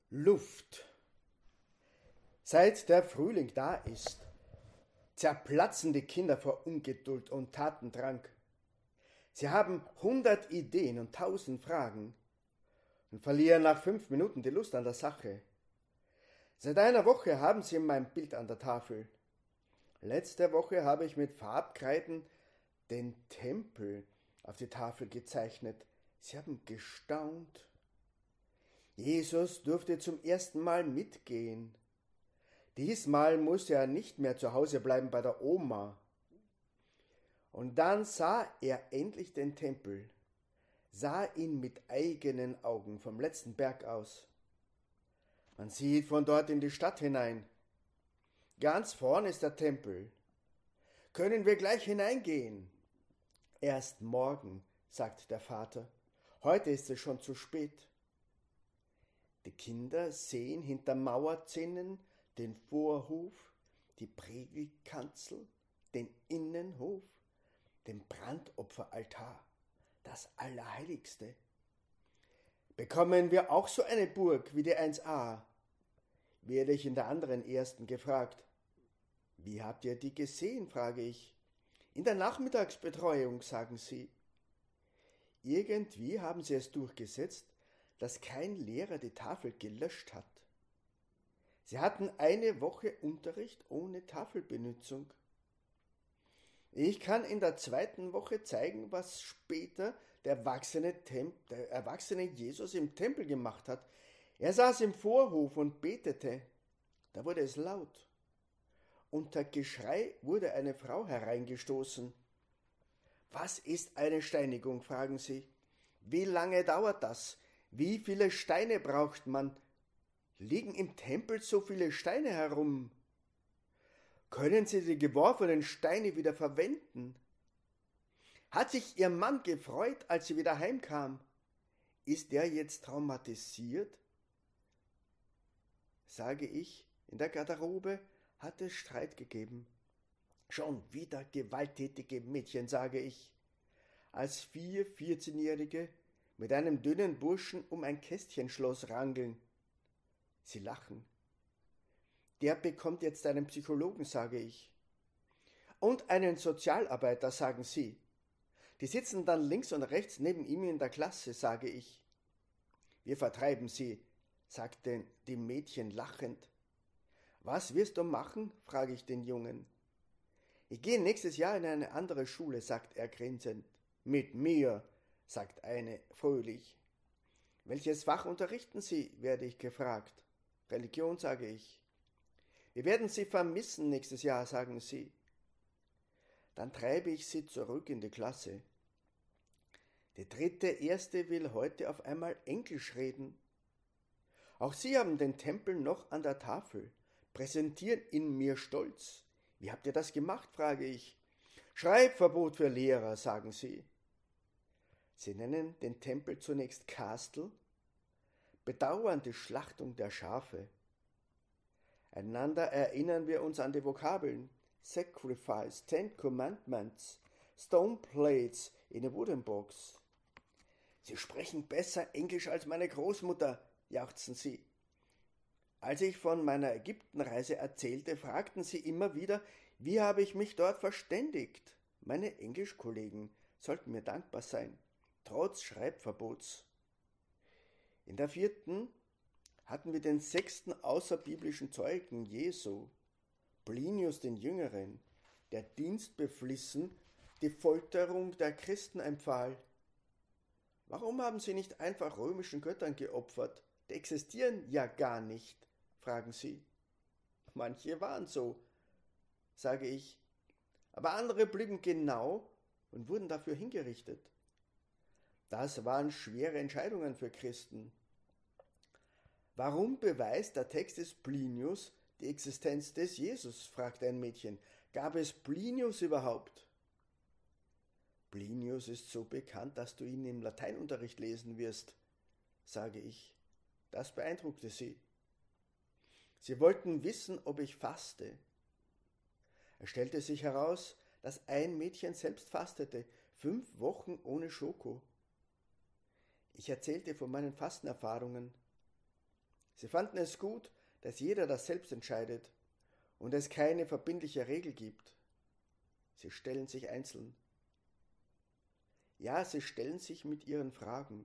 Luft. Seit der Frühling da ist, zerplatzen die Kinder vor Ungeduld und Tatendrang. Sie haben 100 Ideen und 1000 Fragen und verlieren nach 5 Minuten die Lust an der Sache. Seit einer Woche haben sie mein Bild an der Tafel. Letzte Woche habe ich mit Farbkreiden den Tempel auf die Tafel gezeichnet. Sie haben gestaunt. Jesus durfte zum ersten Mal mitgehen. Diesmal musste er nicht mehr zu Hause bleiben bei der Oma. Und dann sah er endlich den Tempel, sah ihn mit eigenen Augen vom letzten Berg aus. Man sieht von dort in die Stadt hinein. Ganz vorn ist der Tempel. Können wir gleich hineingehen? Erst morgen, sagt der Vater. Heute ist es schon zu spät. Die Kinder sehen hinter Mauerzinnen den Vorhof, die Predigtkanzel, den Innenhof, den Brandopferaltar, das Allerheiligste. Bekommen wir auch so eine Burg wie die 1a? Werde ich in der anderen ersten gefragt. Wie habt ihr die gesehen, frage ich. In der Nachmittagsbetreuung, sagen sie. Irgendwie haben sie es durchgesetzt, dass kein Lehrer die Tafel gelöscht hat. Sie hatten eine Woche Unterricht ohne Tafelbenutzung. Ich kann in der 2. Woche zeigen, was später der erwachsene Jesus im Tempel gemacht hat. Er saß im Vorhof und betete. Da wurde es laut. Unter Geschrei wurde eine Frau hereingestoßen. Was ist eine Steinigung, fragen sie. Wie lange dauert das? Wie viele Steine braucht man? Liegen im Tempel so viele Steine herum? Können Sie die geworfenen Steine wieder verwenden? Hat sich Ihr Mann gefreut, als sie wieder heimkam? Ist er jetzt traumatisiert? Sage ich, in der Garderobe hat es Streit gegeben. Schon wieder gewalttätige Mädchen, sage ich, als 4 14-Jährige mit einem dünnen Burschen um ein Kästchenschloss rangeln. Sie lachen. Der bekommt jetzt einen Psychologen, sage ich. Und einen Sozialarbeiter, sagen sie. Die sitzen dann links und rechts neben ihm in der Klasse, sage ich. Wir vertreiben sie, sagten die Mädchen lachend. Was wirst du machen? Frage ich den Jungen. Ich gehe nächstes Jahr in eine andere Schule, sagt er grinsend. Mit mir, sagt eine fröhlich. Welches Fach unterrichten Sie, werde ich gefragt. Religion, sage ich. Wir werden Sie vermissen nächstes Jahr, sagen sie. Dann treibe ich sie zurück in die Klasse. Die 3. Erste will heute auf einmal Englisch reden. Auch sie haben den Tempel noch an der Tafel, präsentieren ihn mir stolz. Wie habt ihr das gemacht, frage ich. Schreibverbot für Lehrer, sagen sie. Sie nennen den Tempel zunächst Castle, bedauern die Schlachtung der Schafe. Einander erinnern wir uns an die Vokabeln Sacrifice, 10 Commandments, Stone Plates in a Wooden Box. Sie sprechen besser Englisch als meine Großmutter, jauchzen sie. Als ich von meiner Ägyptenreise erzählte, fragten sie immer wieder, wie habe ich mich dort verständigt? Meine Englischkollegen sollten mir dankbar sein, trotz Schreibverbots. In der 4. hatten wir den 6. außerbiblischen Zeugen Jesu, Plinius den Jüngeren, der dienstbeflissen die Folterung der Christen empfahl. Warum haben sie nicht einfach römischen Göttern geopfert? Die existieren ja gar nicht, fragen sie. Manche waren so, sage ich, aber andere blieben genau und wurden dafür hingerichtet. Das waren schwere Entscheidungen für Christen. Warum beweist der Text des Plinius die Existenz des Jesus, fragt ein Mädchen. Gab es Plinius überhaupt? Plinius ist so bekannt, dass du ihn im Lateinunterricht lesen wirst, sage ich. Das beeindruckte sie. Sie wollten wissen, ob ich faste. Es stellte sich heraus, dass ein Mädchen selbst fastete, 5 Wochen ohne Schoko. Ich erzählte von meinen Fastenerfahrungen. Sie fanden es gut, dass jeder das selbst entscheidet und es keine verbindliche Regel gibt. Sie stellen sich einzeln. Ja, sie stellen sich mit ihren Fragen.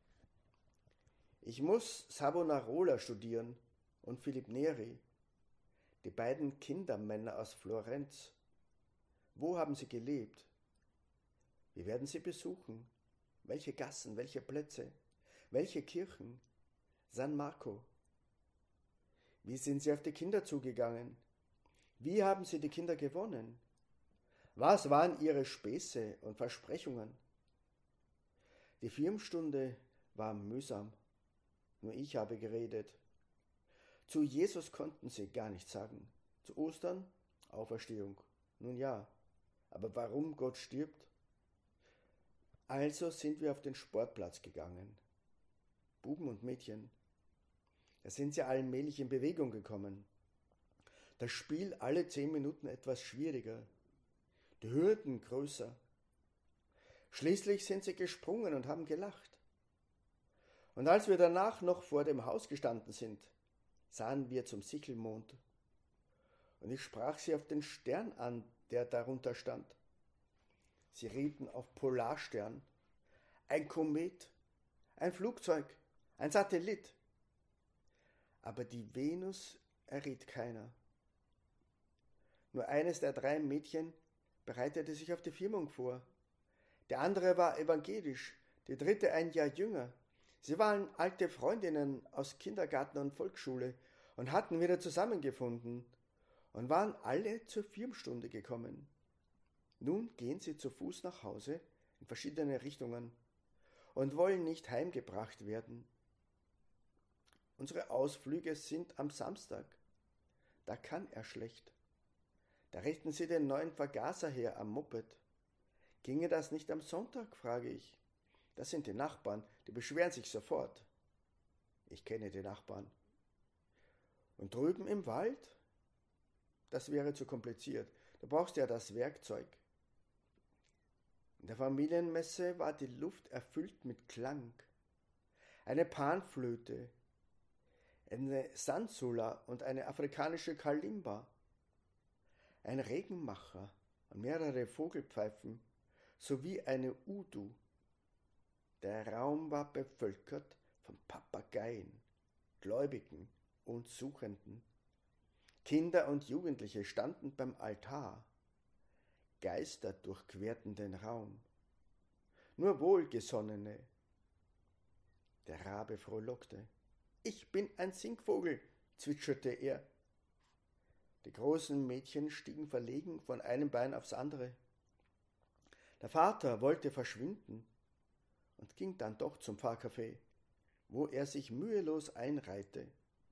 Ich muss Savonarola studieren und Philipp Neri, die beiden Kindermänner aus Florenz. Wo haben sie gelebt? Wir werden sie besuchen. Welche Gassen, welche Plätze, welche Kirchen? San Marco. Wie sind sie auf die Kinder zugegangen? Wie haben sie die Kinder gewonnen? Was waren ihre Späße und Versprechungen? Die Firmenstunde war mühsam. Nur ich habe geredet. Zu Jesus konnten sie gar nichts sagen. Zu Ostern Auferstehung. Nun ja, aber warum Gott stirbt? Also sind wir auf den Sportplatz gegangen. Buben und Mädchen. Da sind sie allmählich in Bewegung gekommen. Das Spiel alle 10 Minuten etwas schwieriger. Die Hürden größer. Schließlich sind sie gesprungen und haben gelacht. Und als wir danach noch vor dem Haus gestanden sind, sahen wir zum Sichelmond. Und ich sprach sie auf den Stern an, der darunter stand. Sie rieten auf Polarstern, ein Komet, ein Flugzeug, ein Satellit. Aber die Venus erriet keiner. Nur eines der 3 Mädchen bereitete sich auf die Firmung vor. Der andere war evangelisch, die dritte ein Jahr jünger. Sie waren alte Freundinnen aus Kindergarten und Volksschule und hatten wieder zusammengefunden und waren alle zur Firmenstunde gekommen. Nun gehen sie zu Fuß nach Hause in verschiedene Richtungen und wollen nicht heimgebracht werden. Unsere Ausflüge sind am Samstag. Da kann er schlecht. Da richten sie den neuen Vergaser her am Moped. Ginge das nicht am Sonntag, frage ich. Das sind die Nachbarn, die beschweren sich sofort. Ich kenne die Nachbarn. Und drüben im Wald? Das wäre zu kompliziert. Du brauchst ja das Werkzeug. In der Familienmesse war die Luft erfüllt mit Klang. Eine Panflöte, eine Sansula und eine afrikanische Kalimba, ein Regenmacher und mehrere Vogelpfeifen sowie eine Udu. Der Raum war bevölkert von Papageien, Gläubigen und Suchenden. Kinder und Jugendliche standen beim Altar. Geister durchquerten den Raum. Nur Wohlgesonnene. Der Rabe frohlockte. Ich bin ein Singvogel, zwitscherte er. Die großen Mädchen stiegen verlegen von einem Bein aufs andere. Der Vater wollte verschwinden und ging dann doch zum Pfarrcafé, wo er sich mühelos einreihte.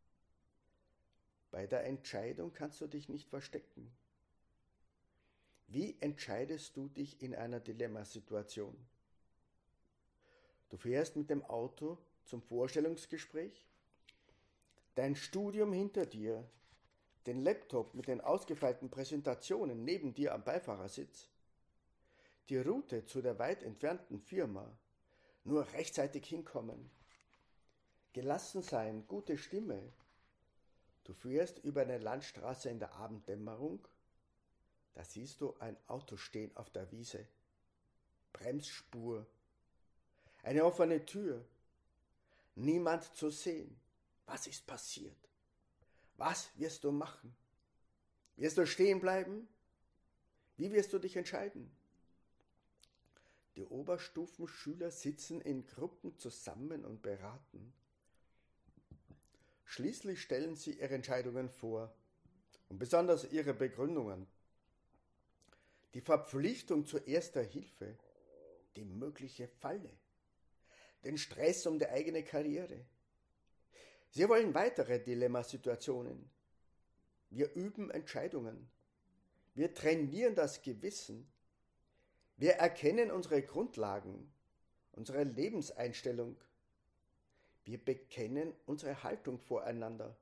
Bei der Entscheidung kannst du dich nicht verstecken. Wie entscheidest du dich in einer Dilemmasituation? Du fährst mit dem Auto zum Vorstellungsgespräch, dein Studium hinter dir, den Laptop mit den ausgefeilten Präsentationen neben dir am Beifahrersitz, die Route zu der weit entfernten Firma, nur rechtzeitig hinkommen, gelassen sein, gute Stimme. Du fährst über eine Landstraße in der Abenddämmerung, da siehst du ein Auto stehen auf der Wiese, Bremsspur, eine offene Tür, niemand zu sehen. Was ist passiert? Was wirst du machen? Wirst du stehen bleiben? Wie wirst du dich entscheiden? Die Oberstufenschüler sitzen in Gruppen zusammen und beraten. Schließlich stellen sie ihre Entscheidungen vor und besonders ihre Begründungen. Die Verpflichtung zur Erster Hilfe, die mögliche Falle, den Stress um die eigene Karriere. Sie wollen weitere Dilemmasituationen. Wir üben Entscheidungen. Wir trainieren das Gewissen. Wir erkennen unsere Grundlagen, unsere Lebenseinstellung. Wir bekennen unsere Haltung voreinander.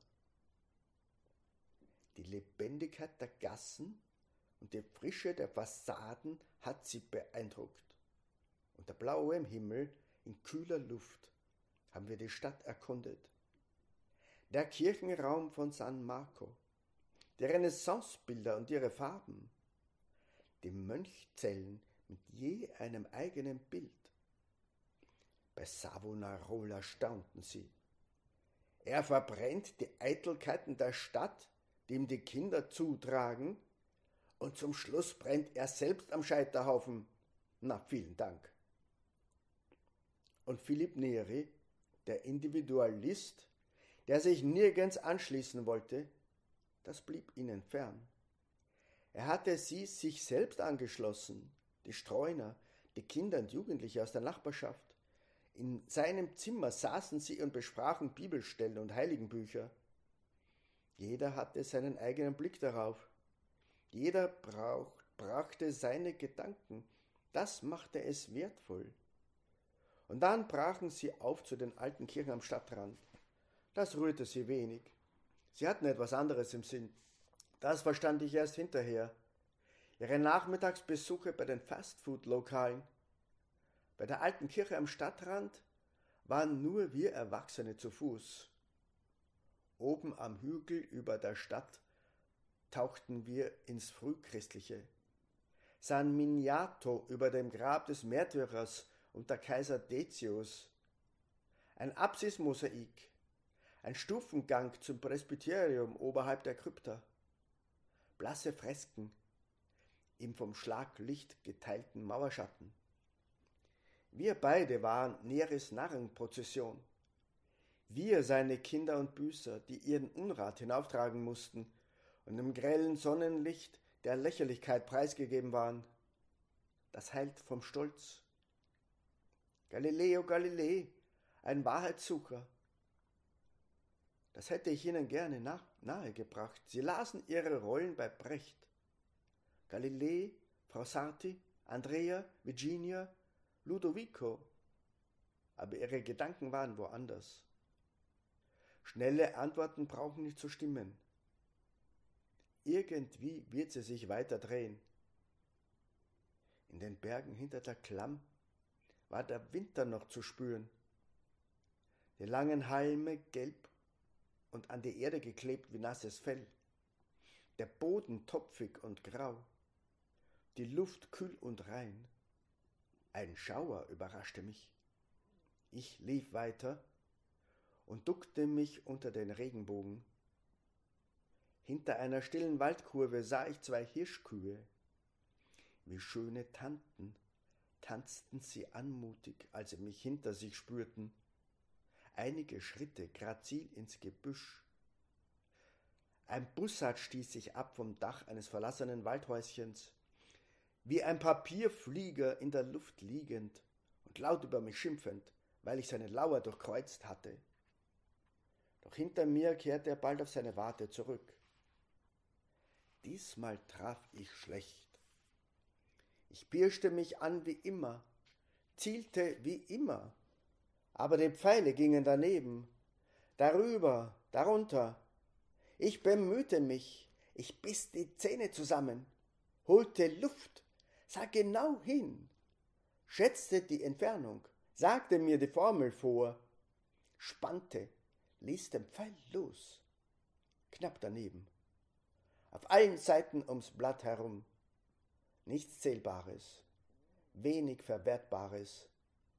Die Lebendigkeit der Gassen und die Frische der Fassaden hat sie beeindruckt. Unter blauem Himmel, in kühler Luft, haben wir die Stadt erkundet. der Kirchenraum von San Marco, die Renaissancebilder und ihre Farben, die Mönchzellen mit je einem eigenen Bild. Bei Savonarola staunten sie. Er verbrennt die Eitelkeiten der Stadt, die ihm die Kinder zutragen, und zum Schluss brennt er selbst am Scheiterhaufen. Na, vielen Dank. Und Philipp Neri, der Individualist, der sich nirgends anschließen wollte, das blieb ihnen fern. Er hatte sie sich selbst angeschlossen, die Streuner, die Kinder und Jugendliche aus der Nachbarschaft. In seinem Zimmer saßen sie und besprachen Bibelstellen und Heiligenbücher. Jeder hatte seinen eigenen Blick darauf. Jeder brachte seine Gedanken. Das machte es wertvoll. Und dann brachen sie auf zu den alten Kirchen am Stadtrand. Das rührte sie wenig. Sie hatten etwas anderes im Sinn. Das verstand ich erst hinterher. Ihre Nachmittagsbesuche bei den Fastfood-Lokalen. Bei der alten Kirche am Stadtrand waren nur wir Erwachsene zu Fuß. Oben am Hügel über der Stadt tauchten wir ins Frühchristliche. San Miniato über dem Grab des Märtyrers unter Kaiser Decius. Ein Apsismosaik, ein Stufengang zum Presbyterium oberhalb der Krypta. Blasse Fresken im vom Schlaglicht geteilten Mauerschatten. Wir beide waren Neris Narrenprozession. Wir seine Kinder und Büßer, die ihren Unrat hinauftragen mussten und im grellen Sonnenlicht der Lächerlichkeit preisgegeben waren. Das heilt vom Stolz. Galileo Galilei, ein Wahrheitssucher. Das hätte ich Ihnen gerne nahegebracht. Sie lasen ihre Rollen bei Brecht. Galilei, Frau Sarti, Andrea, Virginia, Ludovico. Aber ihre Gedanken waren woanders. Schnelle Antworten brauchen nicht zu stimmen. Irgendwie wird sie sich weiter drehen. In den Bergen hinter der Klamm war der Winter noch zu spüren. Die langen Halme gelb und an die Erde geklebt wie nasses Fell. Der Boden topfig und grau. Die Luft kühl und rein. Ein Schauer überraschte mich. Ich lief weiter und duckte mich unter den Regenbogen. Hinter einer stillen Waldkurve sah ich 2 Hirschkühe. Wie schöne Tanten tanzten sie anmutig, als sie mich hinter sich spürten. Einige Schritte grazil ins Gebüsch. Ein Bussard stieß sich ab vom Dach eines verlassenen Waldhäuschens, wie ein Papierflieger in der Luft liegend und laut über mich schimpfend, weil ich seine Lauer durchkreuzt hatte. Doch hinter mir kehrte er bald auf seine Warte zurück. Diesmal traf ich schlecht. Ich pirschte mich an wie immer, zielte wie immer, aber die Pfeile gingen daneben, darüber, darunter. Ich bemühte mich, ich biss die Zähne zusammen, holte Luft, sah genau hin, schätzte die Entfernung, sagte mir die Formel vor, spannte, ließ den Pfeil los, knapp daneben. Auf allen Seiten ums Blatt herum. Nichts Zählbares, wenig Verwertbares.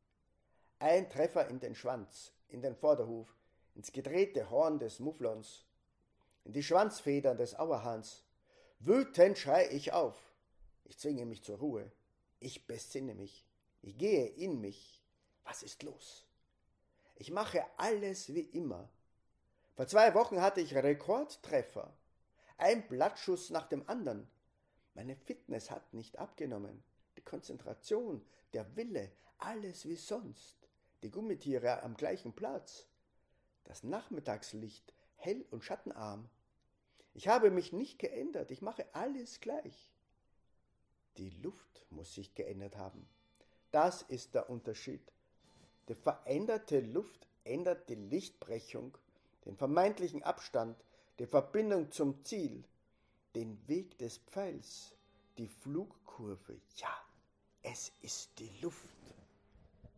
Ein Treffer in den Schwanz, in den Vorderhuf, ins gedrehte Horn des Mufflons, in die Schwanzfedern des Auerhahns. Wütend schrei ich auf. Ich zwinge mich zur Ruhe. Ich besinne mich. Ich gehe in mich. Was ist los? Ich mache alles wie immer. Vor 2 Wochen hatte ich Rekordtreffer. Ein Blattschuss nach dem anderen. Meine Fitness hat nicht abgenommen. Die Konzentration, der Wille, alles wie sonst. Die Gummitiere am gleichen Platz. Das Nachmittagslicht, hell und schattenarm. Ich habe mich nicht geändert. Ich mache alles gleich. Die Luft muss sich geändert haben. Das ist der Unterschied. Die veränderte Luft ändert die Lichtbrechung, den vermeintlichen Abstand, die Verbindung zum Ziel, den Weg des Pfeils, die Flugkurve. Ja, es ist die Luft.